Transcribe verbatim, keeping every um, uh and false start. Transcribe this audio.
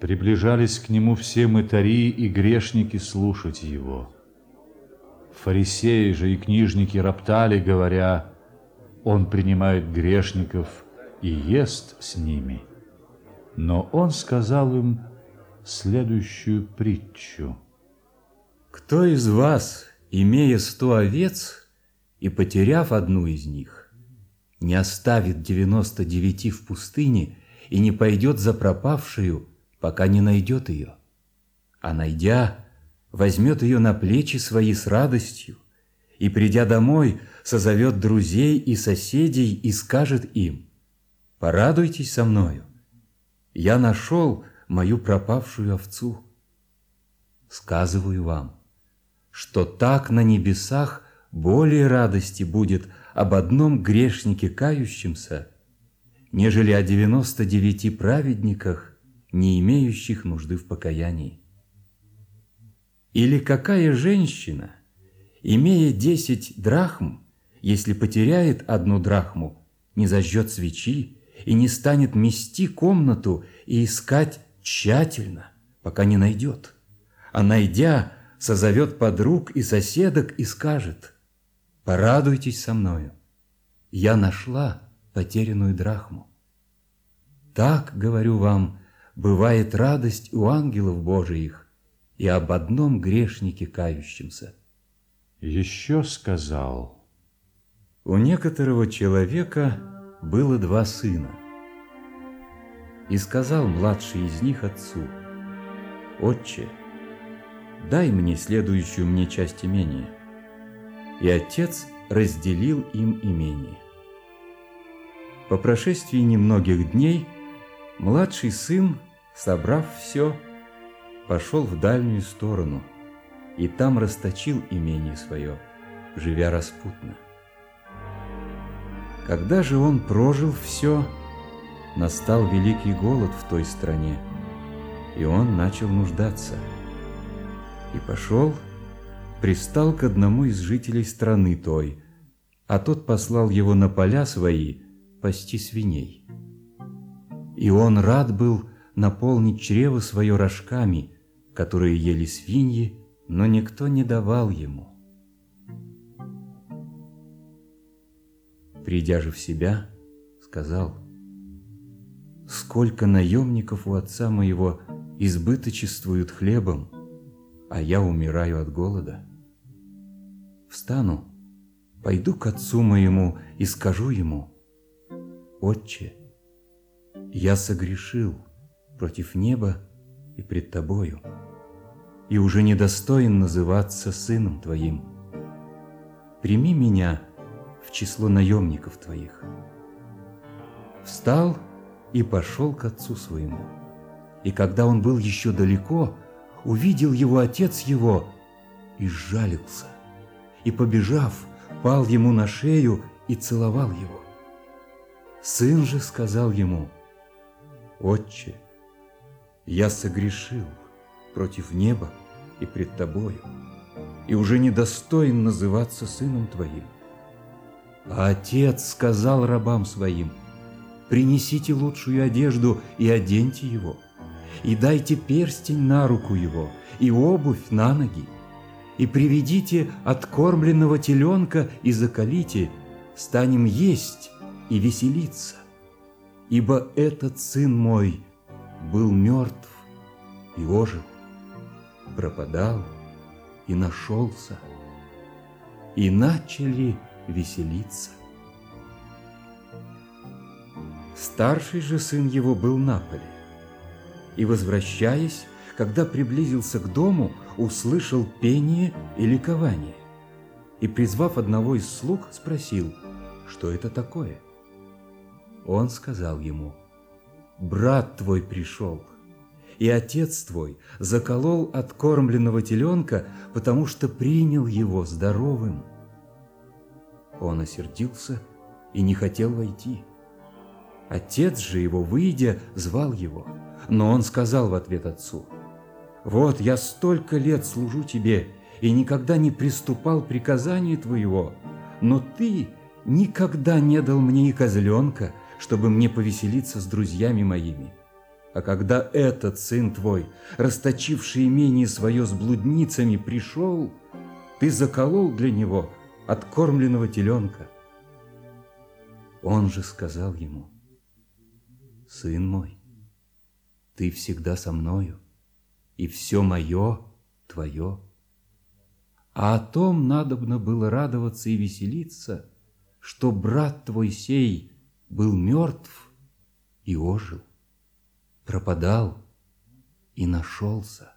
Приближались к нему все мытари и грешники слушать его. Фарисеи же и книжники роптали, говоря: он принимает грешников и ест с ними. Но он сказал им следующую притчу. Кто из вас, имея сто овец и потеряв одну из них, не оставит девяносто девяти в пустыне и не пойдет за пропавшую, пока не найдет ее? А найдя, возьмет ее на плечи свои с радостью и, придя домой, созовет друзей и соседей и скажет им: «Порадуйтесь со мною, я нашел мою пропавшую овцу». Сказываю вам, что так на небесах более радости будет об одном грешнике кающемся, нежели о девяноста девяти праведниках, не имеющих нужды в покаянии. Или какая женщина, имея десять драхм, если потеряет одну драхму, не зажжет свечи и не станет мести комнату и искать тщательно, пока не найдет, а найдя, созовет подруг и соседок и скажет: «Порадуйтесь со мною, я нашла потерянную драхму». Так, говорю вам, бывает радость у ангелов Божиих и об одном грешнике кающемся. Еще сказал: у некоторого человека было два сына. И сказал младший из них отцу: «Отче, дай мне следующую мне часть имения». И отец разделил им имение. По прошествии немногих дней младший сын, собрав все, пошел в дальнюю сторону и там расточил имение свое, живя распутно. Когда же он прожил все, настал великий голод в той стране, и он начал нуждаться. И пошел, пристал к одному из жителей страны той, а тот послал его на поля свои пасти свиней. И он рад был наполнить чрево свое рожками, которые ели свиньи, но никто не давал ему. Придя же в себя, сказал: «Сколько наемников у отца моего избыточествуют хлебом, а я умираю от голода. Встану, пойду к отцу моему и скажу ему: Отче, я согрешил против неба и пред тобою, и уже недостоин называться сыном твоим. Прими меня в число наемников твоих». Встал и пошел к отцу своему. И когда он был еще далеко, увидел его отец его и сжалился, и, побежав, пал ему на шею и целовал его. Сын же сказал ему: «Отче, я согрешил против неба и пред тобою, и уже недостоин называться сыном твоим». А отец сказал рабам своим: «Принесите лучшую одежду и оденьте его, и дайте перстень на руку его и обувь на ноги, и приведите откормленного теленка и заколите, станем есть и веселиться. Ибо этот сын мой был мертв и ожил, пропадал и нашелся». И начали веселиться. Старший же сын его был на поле, и, возвращаясь, когда приблизился к дому, услышал пение и ликование, и, призвав одного из слуг, спросил, что это такое. Он сказал ему: «Брат твой пришел, и отец твой заколол откормленного теленка, потому что принял его здоровым». Он осердился и не хотел войти. Отец же его, выйдя, звал его, но он сказал в ответ отцу: «Вот я столько лет служу тебе и никогда не приступал к приказанию твоего, но ты никогда не дал мне и козленка, чтобы мне повеселиться с друзьями моими. А когда этот сын твой, расточивший имение свое с блудницами, пришел, ты заколол для него откормленного теленка. Он же сказал ему: сын мой, ты всегда со мною, и все мое твое. А о том надобно было радоваться и веселиться, что брат твой сей был мертв и ожил, пропадал и нашелся.